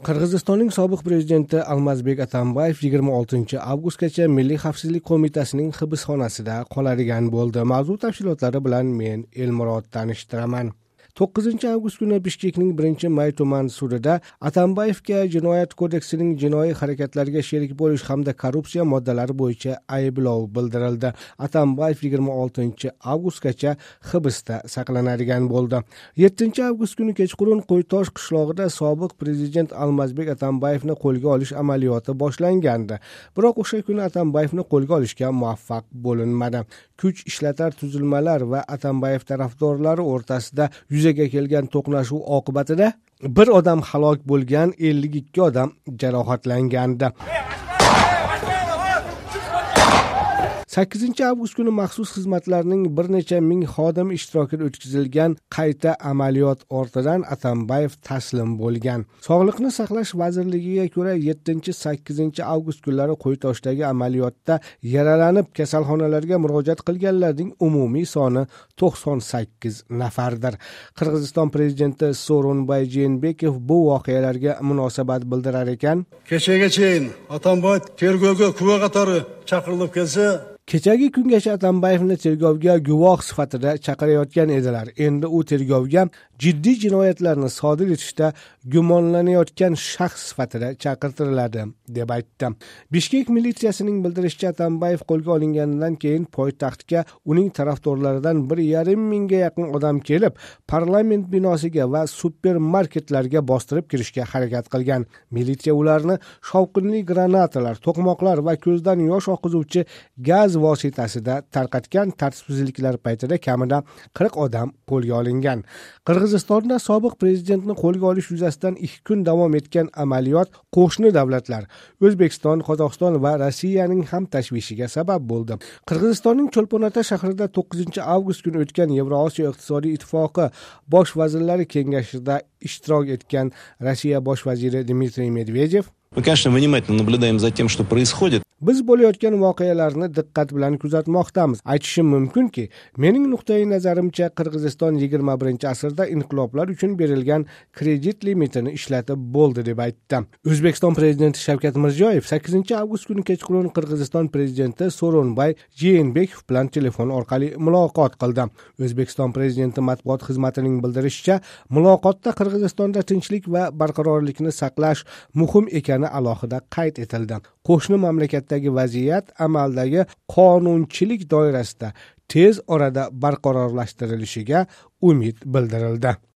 Qirg'izistonning sobiq prezidenti Almazbek Atambayev 26 avgustgacha Milliy xavfsizlik qo'mitasining hibsxonasida qoladigan bo'ldi. Mavzu tafsilotlari bilan men Elmurod tanishtiraman. 9 avgust kuni Bishkekning 1-May tuman sudida Atambayevga Jinoyat kodeksining jinoiy harakatlarga sherik bo'lish hamda korrupsiya moddalari bo'yicha ayblov bildirildi. Atambayev 26 avgustgacha hibsda saqlanadigan bo'ldi. 7 avgust kuni kechqurun Qo'ytosh qishlog'ida sobiq prezident Almazbek Atambayevni qo'lga olish amaliyoti boshlangandi. Biroq o'sha kuni Atambayevni qo'lga olishga muvaffaq bo'linmadi. Kuch ishlatar tuzilmalar va Atambayev tarafdorlari o'rtasida yuzaga kelgan to'qnashuv oqibatida bir odam halok bo'lgan, 52 odam jarohatlangandi. 8 avgust kuni maxsus xizmatlarning bir necha ming xodim ishtirokida o'tkazilgan qayta amaliyot ortidan Atambayev taslim bo'lgan. Sog'liqni saqlash vazirligiga ko'ra 7-8 avgust kunlari Qo'ytoshdagi amaliyotda yaralanib kasalxonalarga murojaat qilganlarning umumiy soni 98 nafardir. Qirg'iziston prezidenti Sooronbay Jeenbekov bu voqealarga munosabat bildirar ekan. Kechagachayin Atambayev tergovga guvoh qatori chaqirilib kelsa, kechagi kungacha Atambayevni tergovga guvoh sifatida chaqirayotgan edilar. Endi u tergovga jiddiy jinoyatlarni sodir etishda gumonlanayotgan shaxs sifatida chaqirtiriladi, deb aytdi. Bishkek militsiyasining bildirishicha, Atambayev qo'lga olinganidan keyin poytaxtga uning tarafdorlaridan 1,5 mingga yaqin odam kelib, parlament binosiga va supermarketlarga bostirib kirishga harakat qilgan. Militsiya ularni shovqinli granatalar, to'qmoqlar va ko'zdan yosh oqizuvchi gaz vositasida tarqatgan. Tartibsizliklar paytida kamida 40 odam qo'lga olingan. Qirg'izistonda sobiq prezidentni qo'lga olish yuzasidan 2 kun davom etgan amaliyot qo'shni davlatlar O'zbekiston, Qozog'iston va Rossiyaning ham tashvishiga sabab bo'ldi. Qirg'izistonning Cho'lpon-Ota shahrida 9 avgust kuni o'tgan Yevrosiyo iqtisodiy ittifoqi bosh vazirlari kengashida ishtirok etgan Rossiya bosh vaziri Dmitriy Medvedev: Мы, конечно, внимательно наблюдаем за тем, что происходит. Biz bo'layotgan voqealarni diqqat bilan kuzatmoqdamiz. Aytishim mumkinki, mening nuqtai nazarimcha Qirg'iziston 21-asrda inqiloblar uchun berilgan kredit limitini ishlatib bo'ldi, deb aytdi. O'zbekiston prezidenti Shavkat Mirziyoyev 8 avgust kuni kechqurun Qirg'iziston prezidenti Sooronbay Jeenbekov bilan telefon orqali muloqot qildi. O'zbekiston prezidenti matbuot xizmatining bildirishicha, muloqotda Qirg'izistonda tinchlik va barqarorlikni saqlash muhim ekani alohida qayd etildi. Qo'shni mamlakatdagi vaziyat amaldagi qonunchilik doirasida tez orada barqarorlashtirilishiga umid bildirildi.